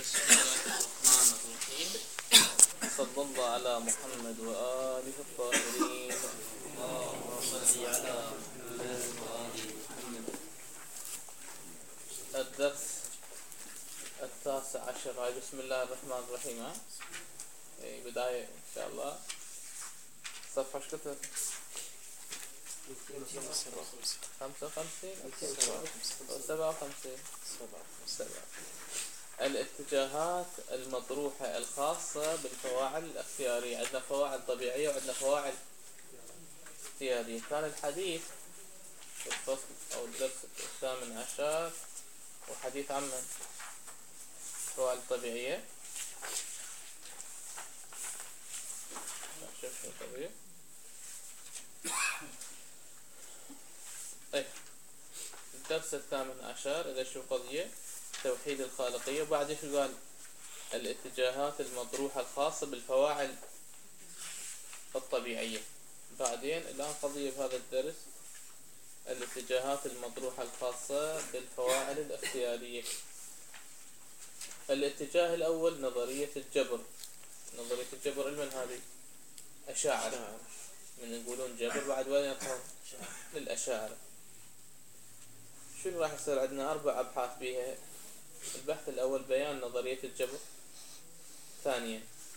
بسم الله الرحمن الرحيم. صلى الله على محمد وآله الطاهرين. اللهم صل على محمد وآل محمد. الدرس 19. بسم الله الرحمن الرحيم. بداية إن شاء الله. صفحة ايش كتب؟ 55 57. الاتجاهات المطروحة الخاصة بالفواعل الاختيارية. عندنا فواعل طبيعية وعندنا فواعل اختيارية. كان الحديث في الفصل أو الدرس 18 وحديث عن الفواعل الطبيعية. شوف شو طبيعي. الدرس 18 إذا شو قضية توحيد الخالقية، وبعد شو قال؟ الاتجاهات المطروحة الخاصة بالفواعل الطبيعية. بعدين الآن قضية بهذا الدرس الاتجاهات المطروحة الخاصة بالفواعل الاختيارية. الاتجاه الأول نظرية الجبر. نظرية الجبر من هذه؟ أشاعرة. من يقولون جبر بعد وين يطلعون؟ للأشاعرة. شو راح يصير؟ عندنا 4 أبحاث بها. البحث الأول بيان نظرية الجبر. ثانيا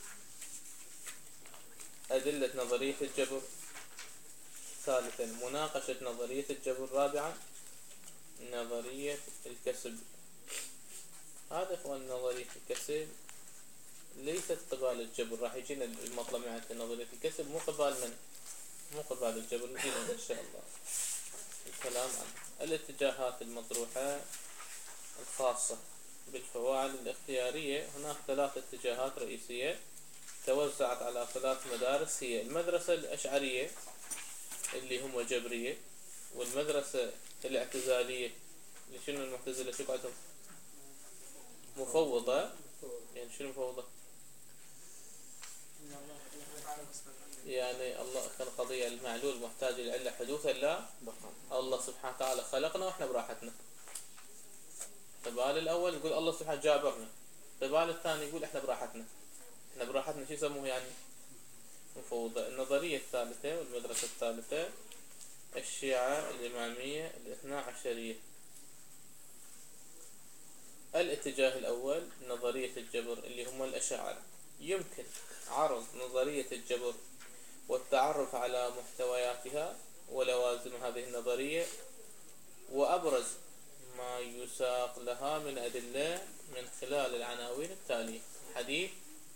أدلة نظرية الجبر. ثالثا مناقشة نظرية الجبر. رابعا نظرية الكسب. هذا إخوان نظرية الكسب ليست قبال الجبر. راح يجينا المطلب مع نظرية الكسب مو قبال الجبر. نجينا إن شاء الله الكلام عن الاتجاهات المطروحة الخاصة بالفواعل الاختيارية. هناك 3 اتجاهات رئيسية توزعت على 3 مدارس. هي المدرسة الأشعرية اللي هم جبرية، والمدرسة الاعتزالية اللي شنو المعتزلة شو قعدهم؟ مفوضة. يعني شنو مفوضة؟ يعني الله كان قضية المعلول محتاج للعلة حدوثا لا الله سبحانه وتعالى خلقنا واحنا براحتنا. قبال الأول يقول الله سبحانه جابرنا، قبال الثاني يقول احنا براحتنا. احنا براحتنا شو يسموه يعني؟ مفوضة. النظرية الثالثة والمدرسة الثالثة الشيعة الإمامية الاثنا عشرية. الاتجاه الأول نظرية الجبر اللي هم الأشاعرة. يمكن عرض نظرية الجبر والتعرف على محتوياتها ولوازم هذه النظرية وأبرز ما يساق لها من أدلة من خلال العناوين التالية. حديث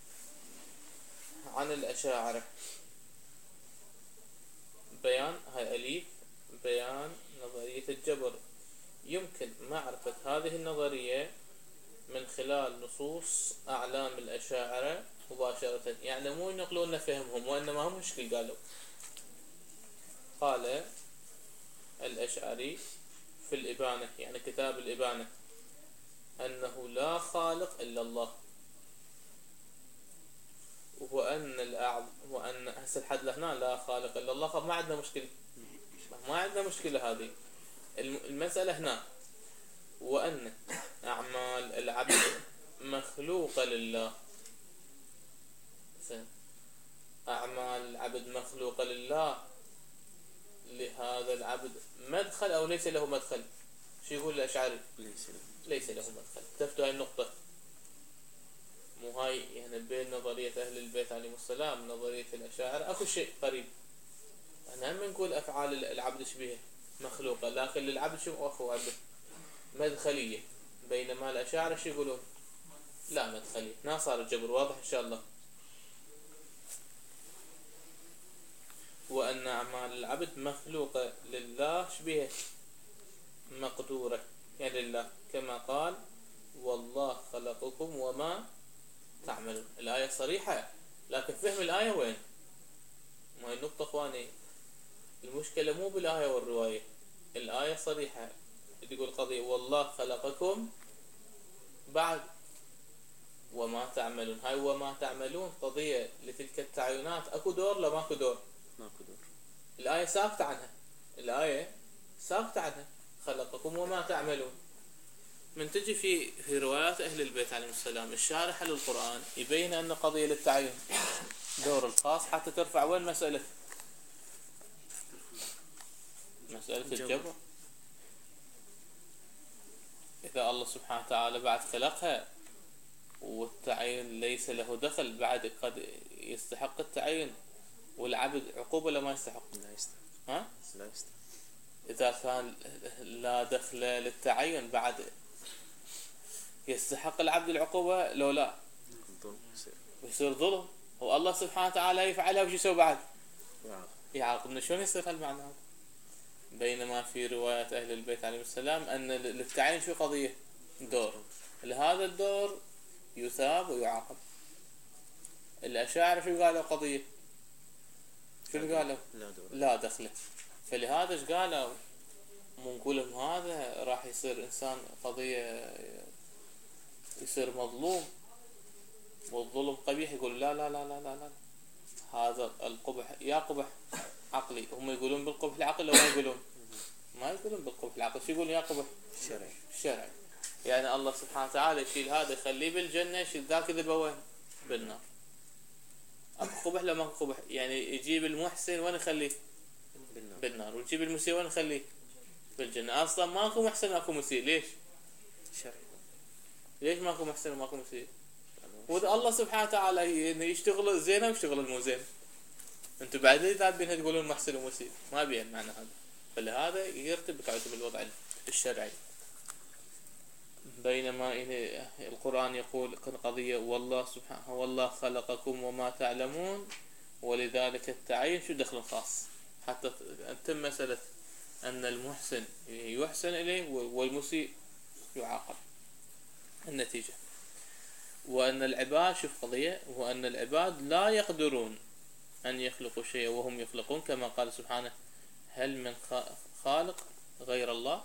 عن الأشاعرة. بيان هاي أليف بيان نظرية الجبر. يمكن معرفة هذه النظرية من خلال نصوص أعلام الأشاعرة مباشرة. يعني مو ينقلون فهمهم وإنما هم مشكل قالوا. قال الأشعري في الإبانة، يعني كتاب الإبانة، أنه لا خالق إلا الله، وأن هسه الحد لهنا لا خالق إلا الله. ما عندنا مشكلة هذه المسألة هنا. وأن أعمال العبد مخلوقة لله. أعمال العبد مخلوقة لله، لهذا العبد مدخل أو ليس له مدخل؟ شو يقول الأشعري؟ ليس له مدخل. تفتوا هاي النقطة. مو هاي يعني بين نظرية أهل البيت عليهم السلام نظرية الأشاعرة أكو شيء قريب. أنا هم نقول أفعال العبد شبيه مخلوقة، لكن للعبد شو أخو عبد مدخلية. بينما الأشاعرة شو يقولون؟ لا مدخلية. هنا صار الجبر واضح إن شاء الله. وأن أعمال العبد مخلوقة لله شبيه مقدورة يعني لله، كما قال والله خلقكم وما تعملون. الآية صريحة، لكن فهم الآية وين؟ ما هي النقطة اخواني. المشكلة مو بالآية والرواية. الآية صريحة تقول قضية والله خلقكم بعد وما تعملون. هاي وما تعملون قضية لتلك التعينات. اكو دور لا ماكو دور؟ ماكو دور. الآية ساكتة عنها. خلقكم وما تعملون. من تجي في روايات أهل البيت عليهم السلام الشارح للقرآن يبين أن قضية للتعين دور الخاص حتى ترفع وين مسألة الجبر. إذا الله سبحانه وتعالى بعد خلقها والتعين ليس له دخل، بعد قد يستحق التعين والعبد عقوبة لما يستحق. لا يستحق. ها؟ لا يستحق. إذا كان لا دخل للتعين بعد يستحق العبد العقوبة لو لا يصير ظلم، والله سبحانه وتعالى يفعلها وش يسوي بعد؟ يعاقبنا. شلون يصير هالمعنى هذا؟ بينما في روايات أهل البيت عليهم السلام أن للتعين شو قضية دور، لهذا الدور يثاب ويعاقب. الأشاعرة شو قالوا قضية؟ شو قالوا؟ لا دخله. فلهذا ايش قالوا؟ مو نقولهم هذا راح يصير إنسان قضية يصير مظلوم والظلم قبيح، يقول لا لا لا لا لا لا هذا القبح يا قبح عقلي. هم يقولون بالقبح العقل لو ما يقولون بالقبح العقل، شو يقولون؟ يا قبح الشرعي. يعني الله سبحانه وتعالى يشيل هذا يخليه بالجنة، يشيل ذاك يذبه وين؟ بالنار. اكو قبح لو ما اكو قبح، يعني يجيب المحسن وين يخليه؟ بالنار. ويجيب المسيء وين يخليه؟ بالجنة. اصلا ماكو محسن ماكو مسيء. ليش؟ شرعي. ليش ماكو محسن وماكو مسيء؟ وإذا الله سبحانه وتعالى يشتغل زين ويشتغل مو زين، انتم بعد ليه ذابين تقولون محسن ومسيء؟ ما بين معنى هذا. فلهذا يرتبط على بالوضع الشرعي. بينما القرآن يقول قضية والله سبحانه والله خلقكم وما تعلمون ولذلك التعين شو دخل خاص حتى تتم مسألة أن المحسن يحسن إليه والمسيء يعاقب. النتيجة وأن العباد شوف قضية وأن العباد لا يقدرون أن يخلقوا شيئا وهم يخلقون، كما قال سبحانه هل من خالق غير الله.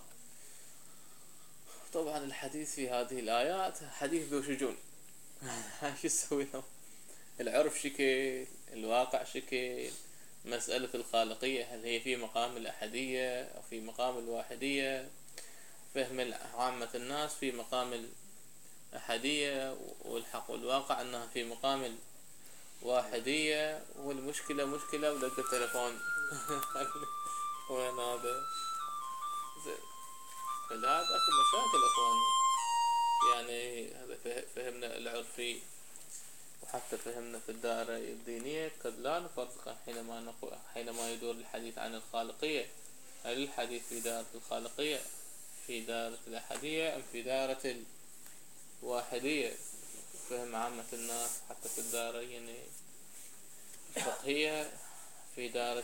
طبعا الحديث في هذه الآيات حديث ذو شجون. شو يسوي لهم؟ العرف شكل، الواقع شكل، مسألة الخالقية هل هي في مقام الأحدية أو في مقام الواحدية، فهم عامة الناس في مقام الأحدية والحق والواقع أنها في مقام الواحدية. والمشكلة مشكلة ولقى التلفون وين هذا زين. فهذا أكو مشاكل أخواني. يعني هذا فهمنا العرفي وحتى فهمنا في الدائرة الدينية قد لا نفرق حينما يدور الحديث عن الخالقية، هل الحديث في دائرة الخالقية في دائرة الأحدية أم في دائرة الواحدية؟ فهم عامة الناس حتى في الدائرة يعني الفقهية في دائرة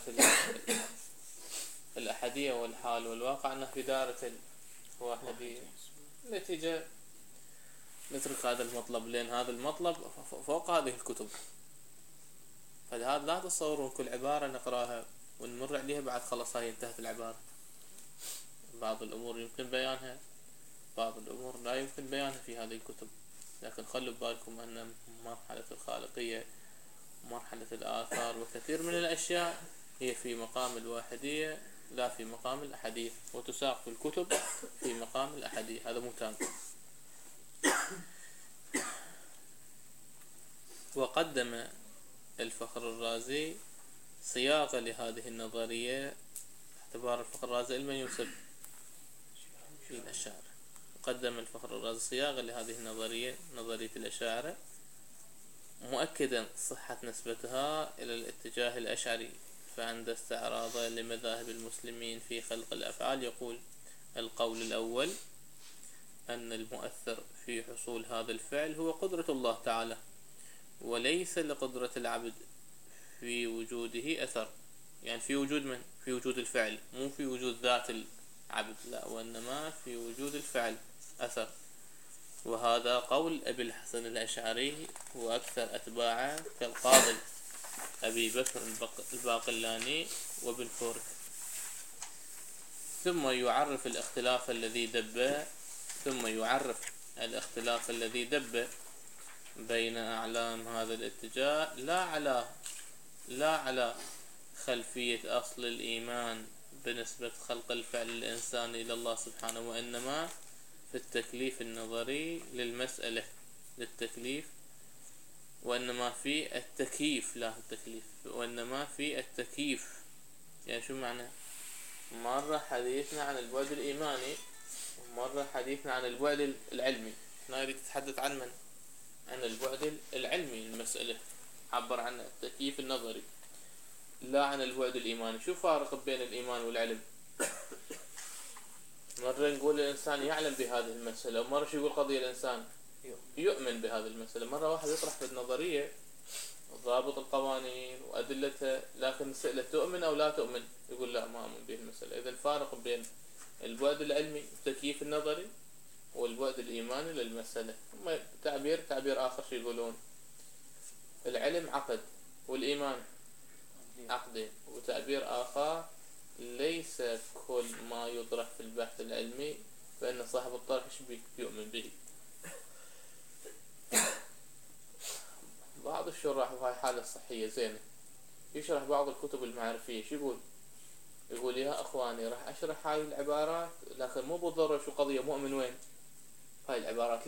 الأحدية والحال والواقع أنه في دائرة الواحدية. نتيجة نترك هذا المطلب لأن هذا المطلب فوق هذه الكتب. فلهذا لا تصورون كل عبارة نقراها ونمر عليها بعد خلاص هاي انتهت العبارة. بعض الأمور يمكن بيانها، بعض الأمور لا يمكن بيانها في هذه الكتب. لكن خلوا بالكم أن مرحلة الخالقية مرحلة الآثار وكثير من الأشياء هي في مقام الواحدية لا في مقام الأحدية، وتساق في الكتب في مقام الأحدية. هذا مو تام. وقدم الفخر الرازي صياغة لهذه النظرية. اعتبار الفخر الرازي لمن ينسب؟ في الأشاعرة. قدم الفخر الرازي صياغة لهذه النظرية، نظرية الأشاعرة، مؤكدا صحة نسبتها إلى الاتجاه الأشعري. فعند استعراضه لمذاهب المسلمين في خلق الأفعال يقول القول الأول أن المؤثر في حصول هذا الفعل هو قدرة الله تعالى، وليس لقدرة العبد في وجوده أثر. يعني في وجود من؟ في وجود الفعل، مو في وجود ذات العبد، لا، وإنما في وجود الفعل أثر. وهذا قول أبي الحسن الأشعري وأكثر أتباعه كالقاضي أبي بكر الباقلاني وابن فورك. ثم يعرف الاختلاف الذي دب بين أعلام هذا الاتجاه لا على خلفية أصل الإيمان بنسبة خلق الفعل الإنساني إلى الله سبحانه، وإنما في التكليف النظري للمسألة للتكليف، وإنما في التكييف، لا التكليف، وإنما في التكييف. يعني شو معنى؟ مرة حديثنا عن البعد الإيماني ومرة حديثنا عن البعد العلمي. هنا يريد تتحدث عن من؟ عن البعد العلمي المسألة، عبر عن التكييف النظري، لا عن البعد الإيماني. شو فارق بين الإيمان والعلم؟ مرة نقول الإنسان يعلم بهذه المسألة، ومرة شو يقول قضية الإنسان يؤمن بهذه المسألة. مرة واحد يطرح في النظرية ضابط القوانين وأدلتها، لكن نسأله تؤمن أو لا تؤمن، يقول لا ما أؤمن به المسألة. إذا الفارق بين البعد العلمي التكييف النظري والبعد الإيماني للمسألة. تعبير آخر شو يقولون؟ العلم عقد والإيمان عقدين. وتعبير آخر ليس كل ما يطرح في البحث العلمي فإن صاحب الطرح يؤمن به. بعض الشراح، وهاي حالة صحية زينة، يشرح بعض الكتب المعرفية، شو يقول؟ يقول يا أخواني راح أشرح هاي العبارات، لكن مو بالضرورة شو قضية مؤمن وين هاي العبارات.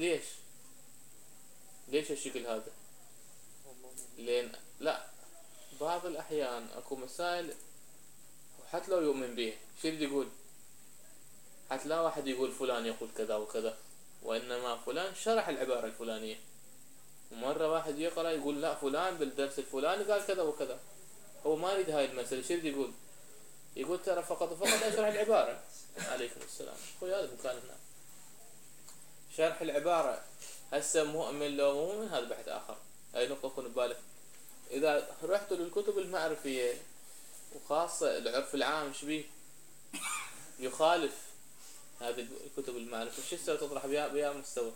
ليش الشكل هذا؟ لأن لا، بعض الأحيان أكو مسائل وحتى لو يؤمن بيه، شو يقول؟ حتى لا واحد يقول فلان يقول كذا وكذا، وإنما فلان شرح العبارة الفلانية. ومرة واحد يقرأ يقول لا فلان بالدرس الفلاني قال كذا وكذا، هو ما يريد هاي المسألة. شو يقول؟ يقول ترى فقط أشرح العبارة. عليكم السلام. أخوي هذا مكاننا شرح العبارة. هسه مؤمن لو مؤمن هذا بحث آخر. هاي نقطة كن ببالك. إذا رحت للكتب المعرفية وخاصة العرف العام شبيه يخالف هذه الكتب المعرفية، شو تسوي؟ تطرح بيا مستوى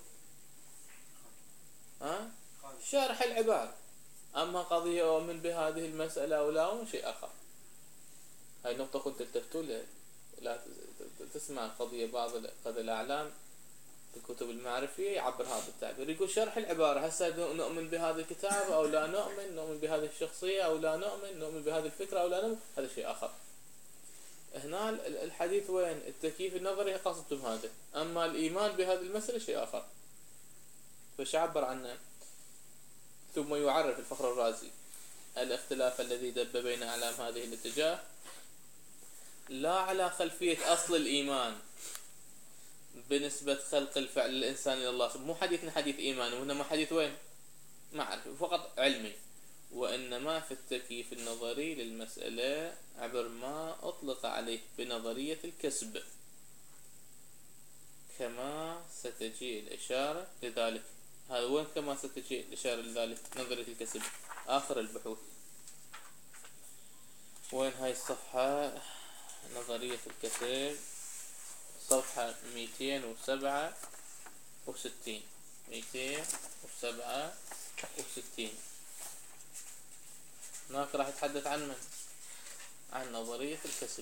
شرح العبارة. أما قضية أؤمن بهذه المسألة أو لا أو شيء آخر. هاي نقطة كنت تلتفتوا لا تسمع قضية بعض الأعلام في الكتب المعرفية يعبر هذا التعبير، يقول شرح العبارة. هسه نؤمن بهذا الكتاب أو لا نؤمن بهذه الشخصية أو لا نؤمن بهذه الفكرة أو لا نؤمن، هذا شيء آخر. هنا الحديث وين؟ التكييف النظري قصدتم هذا، أما الإيمان بهذه المسألة شيء آخر. فش عبر عنه؟ ثم يعرف الفخر الرازي الاختلاف الذي دب بين أعلام هذه الاتجاه لا على خلفية أصل الإيمان بنسبة خلق الفعل الإنسان إلى الله. مو حديثنا حديث إيمان، وإنما حديث وين؟ معرفي فقط علمي. وإنما في التكييف النظري للمسألة عبر ما أطلق عليه بنظرية الكسب، كما ستجي الإشارة لذلك. هذا وين كما ستجي الإشارة لذلك؟ نظرية الكسب آخر البحوث. وين هاي الصفحة؟ نظرية الكسب صفحة 267. 267 هناك راح يتحدث عن من؟ عن نظرية الكسب.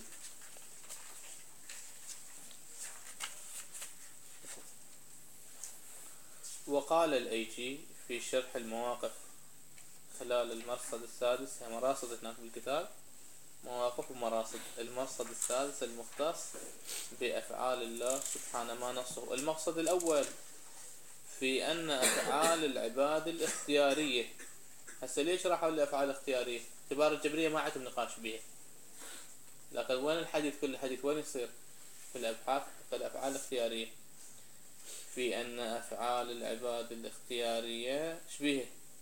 وقال الأيجي في شرح المواقف خلال المرصد السادس، مراصد هناك بالكتاب مواقف ومراصد. المرصد السادس المختص بأفعال الله سبحانه ما نصه. المقصد الأول في أن أفعال العباد الاختيارية. هسه ليش راحوا للأفعال الاختيارية؟ اعتبار الجبرية ما عندهم نقاش بها، لكن وين الحديث؟ كل الحديث وين يصير؟ في الأبحاث في الأفعال الاختيارية. في أن أفعال العباد الاختيارية شبيه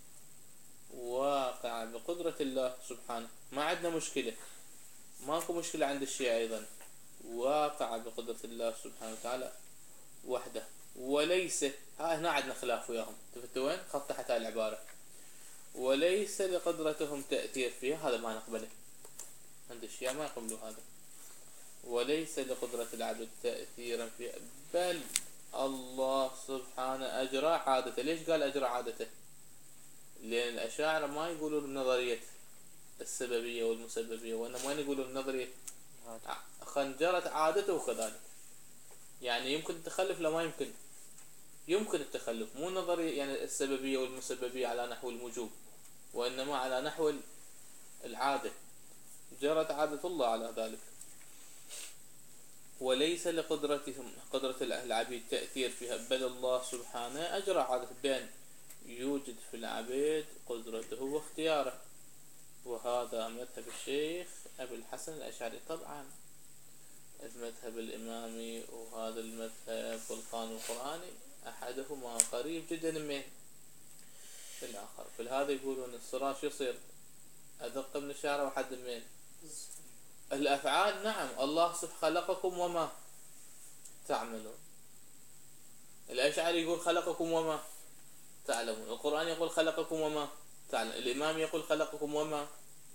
واقع بقدرة الله سبحانه. ما عندنا مشكلة، ماكو مشكلة عند الشيعة أيضا، واقع بقدرة الله سبحانه وتعالى وحده. وليس هنا عندنا خلاف وياهم. تفتوا وين؟ خط تحت هاي العبارة وليس لقدرتهم تأثير فيها. هذا ما نقبله عند الشيعة، ما يقبلوا هذا. وليس لقدرة العبد تأثيرا فيها، بل الله سبحانه أجرى عادته. ليش قال أجرى عادته؟ لأن الأشاعرة ما يقولون بنظرية السببية والمسببية، وإنما وين يقولون نظرية خنجرت عادته كذلك. يعني يمكن التخلف لا ما يمكن، يمكن التخلف، مو نظرية يعني السببية والمسببية على نحو الوجوب، وإنما على نحو العادة. جرت عادة الله على ذلك. وليس لقدرتهم قدرة العبيد تأثير فيها، بل الله سبحانه أجرى عادة بأن يوجد في العبيد قدرته واختياره. وهذا مذهب الشيخ أبي الحسن الأشعري. طبعا المذهب الإمامي وهذا المذهب والقانون القرآني أحدهما قريب جدا من الآخر. في هذا يقولون الصراع شو يصير أدق من الشعر وحد من الأفعال. نعم الله سبحانه خلقكم وما تعملون. الأشعري يقول خلقكم وما تعلمون. القرآن يقول خلقكم وما تعلم. الإمام يقول خلقكم وما.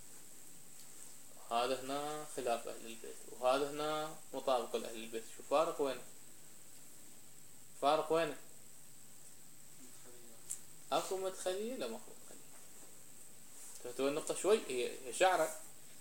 هذا هنا خلاف أهل البيت وهذا هنا مطابق لأهل البيت. شو فارق وين؟ فارق وين؟ أكو مدخلية لا ماكو مدخلية. تفتوى النقطة شوي هي شعرة.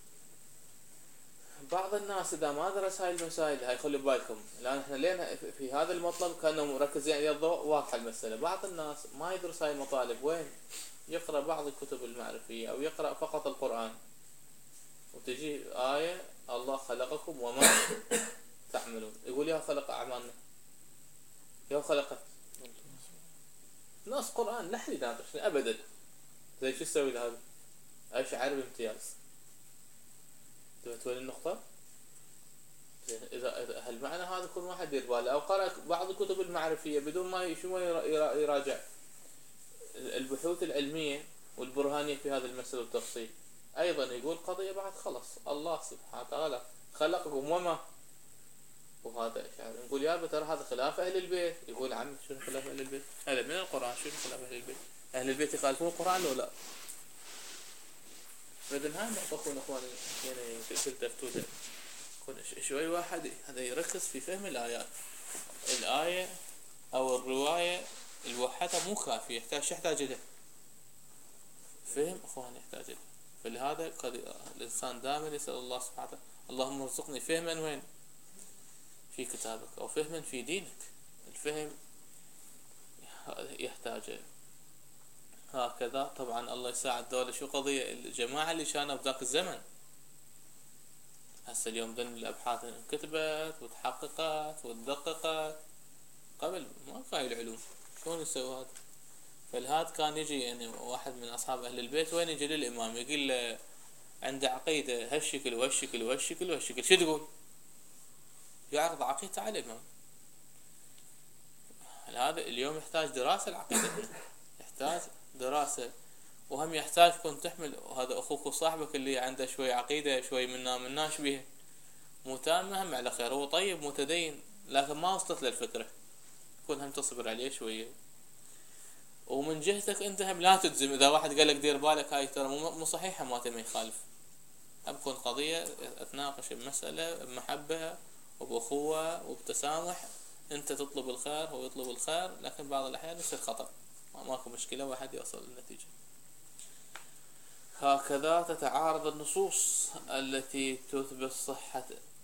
بعض الناس إذا ما درس هاي المسائل هاي خلي بالكم الآن احنا لين في هذا المطلب كانوا مركزين على الضوء واضحة المسألة. بعض الناس ما يدرس هاي المطالب وين؟ يقرأ بعض الكتب المعرفية أو يقرأ فقط القرآن وتجي آية الله خلقكم وما تعملون يقول يا خلق أعمالنا يا خلق نص قرآن لا حد يناقشني أبدا. زي شو يسوي لهذا؟ أشعر بامتياز. تقول النقطة إذا هل معنى هذا يكون واحد يدير باله أو قرأ بعض الكتب المعرفية بدون ما شو يراجع البحوث العلمية والبرهانية في هذا المسألة والتفصيل. أيضا يقول قضية بعد خلص الله سبحانه وتعالى خلقكم وما. وهذا إشعار نقول يا ترى هذا خلاف أهل البيت. يقول عم شنو خلاف أهل البيت؟ هذا من القرآن. شنو خلاف أهل البيت؟ أهل البيت يخالفون القرآن ولا؟ فإذن هاي نقطة أخواني يعني تلتفتوا له. شوي واحد هذا يركز في فهم الآيات. الآية أو الرواية الوحدة مو كافية يحتاج له فهم أخواني يحتاج له. فلهذا قد الإنسان دائما يسأل الله سبحانه وتعالى اللهم ارزقني فهما وين؟ في كتابك أو فهما في دينك. الفهم يحتاج هكذا. طبعا الله يساعد دولة. شو قضية الجماعة اللي كانوا بذاك الزمن هسه اليوم ذن الأبحاث انكتبت وتحققت وتدققت قبل ما كان العلوم شلون يسوي هذا. فالهاد كان يجي يعني واحد من أصحاب أهل البيت وين يجي للإمام يقول له عنده عقيدة هالشكل وهالشكل وهالشكل وهالشكل شو تقول؟ يعرض عقيدته على الإمام. هذا اليوم يحتاج دراسة العقيدة يحتاج دراسة وهم يحتاج كنت تحمل هذا أخوك وصاحبك اللي عنده شوي عقيدة شوي مناش بيها مو تامة هم على خير. هو طيب متدين لكن ما وصلت للفكرة كون هم تصبر عليه شوية. ومن جهتك انت هم لا تجزم. اذا واحد قال لك دير بالك هاي ترى مو صحيحة ما تم يخالف. أكون قضية أتناقش المسألة بمحبة وبأخوة وبتسامح. أنت تطلب الخير هو يطلب الخير لكن بعض الأحيان يصير خطأ ماكو مشكلة واحد يوصل للنتيجة. هكذا تتعارض النصوص التي تثبت صحة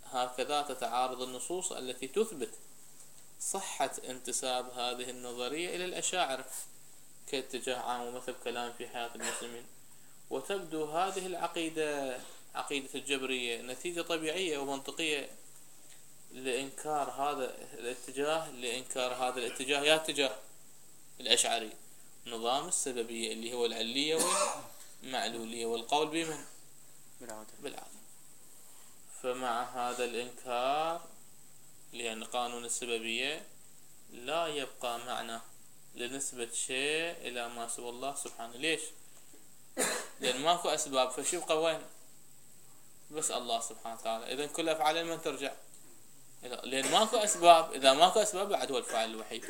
صحة انتساب هذه النظرية إلى الأشاعرة كاتجاه عام ومثل كلام في حياة المسلمين. وتبدو هذه العقيدة عقيدة الجبرية نتيجة طبيعية ومنطقية لإنكار هذا الاتجاه يا اتجاه الأشعري نظام السببية اللي هو العلية والمعلولية والقول بمن؟ بالعدم. فمع هذا الإنكار لأن قانون السببية لا يبقى معنى لنسبة شيء إلى ما سوى الله سبحانه. ليش؟ لأن ماكو أسباب فشو يبقى وين؟ بس الله سبحانه وتعالى. إذن كل أفعال من ترجع لأن ماكو أسباب. إذا ماكو أسباب بعد هو الفاعل الوحيد.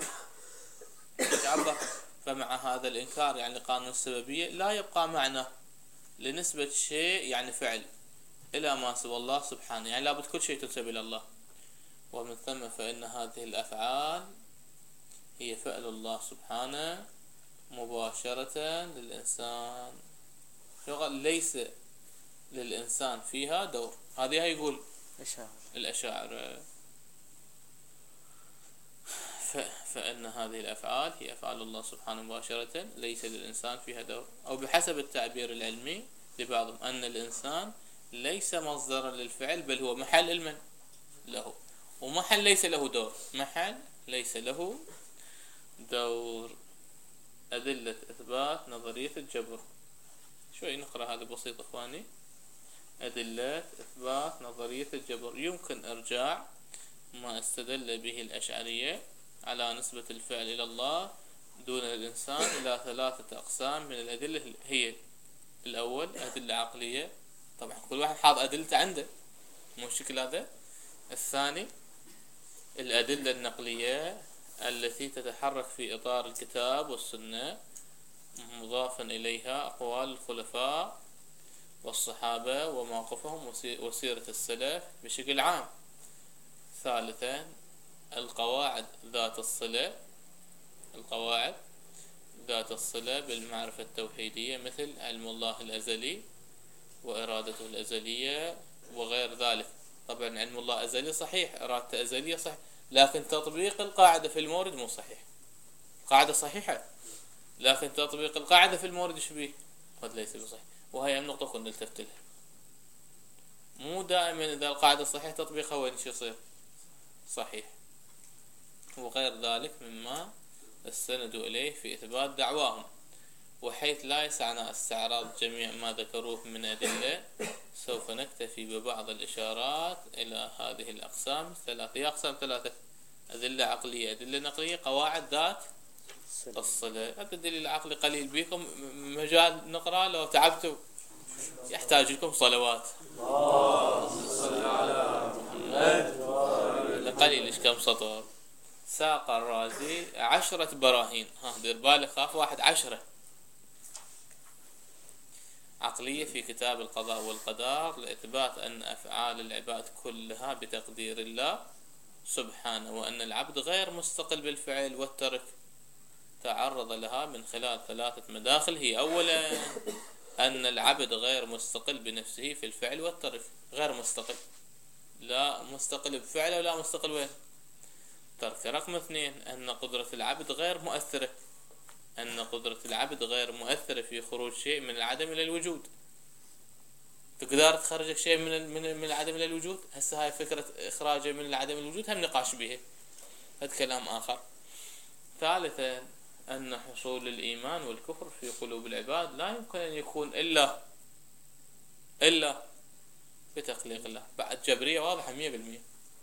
فمع هذا الإنكار يعني قانون السببية لا يبقى معنى لنسبة شيء يعني فعل إلى ما سوى الله سبحانه. يعني لابد كل شيء تنسب إلى الله. ومن ثم فإن هذه الأفعال هي فعل الله سبحانه مباشرة للإنسان ليس للإنسان فيها دور. هذه يقول الأشاعرة. فإن هذه الأفعال هي أفعال الله سبحانه مباشرة ليس للإنسان فيها دور. أو بحسب التعبير العلمي لبعضهم أن الإنسان ليس مصدرا للفعل بل هو محل المن له. ومحل ليس له دور، محل ليس له دور. أدلة إثبات نظرية الجبر. شوي نقرأ هذا بسيط إخواني. أدلة إثبات نظرية الجبر: يمكن إرجاع ما استدل به الأشعرية على نسبة الفعل إلى الله دون الإنسان إلى 3 أقسام من الأدلة. هي الأول أدلة عقلية، طبعا كل واحد حاط أدلته عنده، مو الشكل هذا. الثاني الأدلة النقلية التي تتحرك في إطار الكتاب والسنة، مضافا إليها أقوال الخلفاء والصحابة وموقفهم وسيرة السلف بشكل عام. ثالثا القواعد ذات الصلة، القواعد ذات الصلة بالمعرفة التوحيدية، مثل علم الله الأزلي وإرادته الأزلية وغير ذلك. طبعا علم الله أزلي صحيح، إرادته أزلية صحيح، لكن تطبيق القاعدة في المورد مو صحيح. قاعدة صحيحة لكن تطبيق القاعدة في المورد شبيه قد ليس بصحيح، وهي النقطة كنا نلتفت لها. مو دائما إذا القاعدة صحيح تطبيقها وين شو يصير صحيح، وغير ذلك مما استندوا إليه في إثبات دعواهم. وحيث لا يسعنا استعراض جميع ما ذكروه من أدلة، سوف نكتفي ببعض الإشارات إلى هذه الأقسام الثلاثة. هي أقسام ثلاثة: أدلة عقلية، أدلة نقلية، قواعد ذات الصلة. هذا الدليل العقلي قليل بكم مجال نقرأ، لو تعبتوا يحتاج لكم صلوات. قليل إيش كم سطر. ساق الرازي 10 براهين، دير بالك خاف واحد 10 عقلية في كتاب القضاء والقدر لإثبات أن أفعال العباد كلها بتقدير الله سبحانه، وأن العبد غير مستقل بالفعل والترك. تعرض لها من خلال 3 مداخل. هي أولا أن العبد غير مستقل بنفسه في الفعل والترك، غير مستقل، لا مستقل بفعله ولا مستقل وين ترك. رقم 2 أن قدرة العبد غير مؤثرة، أن قدرة العبد غير مؤثرة في خروج شيء من العدم إلى الوجود. تقدر تخرج شيء من العدم إلى الوجود؟ هسه هاي فكرة إخراجه من العدم إلى الوجود هم نقاش به، هذا كلام آخر. ثالثا أن حصول الإيمان والكفر في قلوب العباد لا يمكن أن يكون إلا بتخليق الله. بعد جبرية واضحة 100%.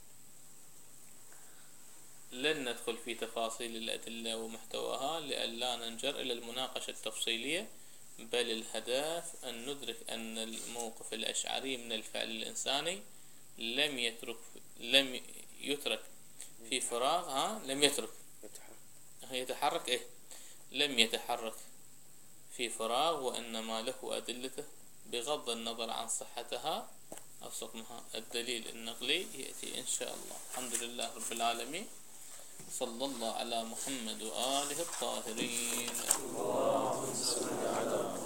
لن ندخل في تفاصيل الأدلة ومحتواها لئلا ننجر إلى المناقشة التفصيلية، بل الهدف أن ندرك أن الموقف الأشعري من الفعل الإنساني لم يترك في فراغ. لم يتحرك لم يتحرك في فراغ، وإنما له أدلته بغض النظر عن صحتها أو سقمها. الدليل النقلي يأتي إن شاء الله. الحمد لله رب العالمين، صلى الله على محمد وآله الطاهرين.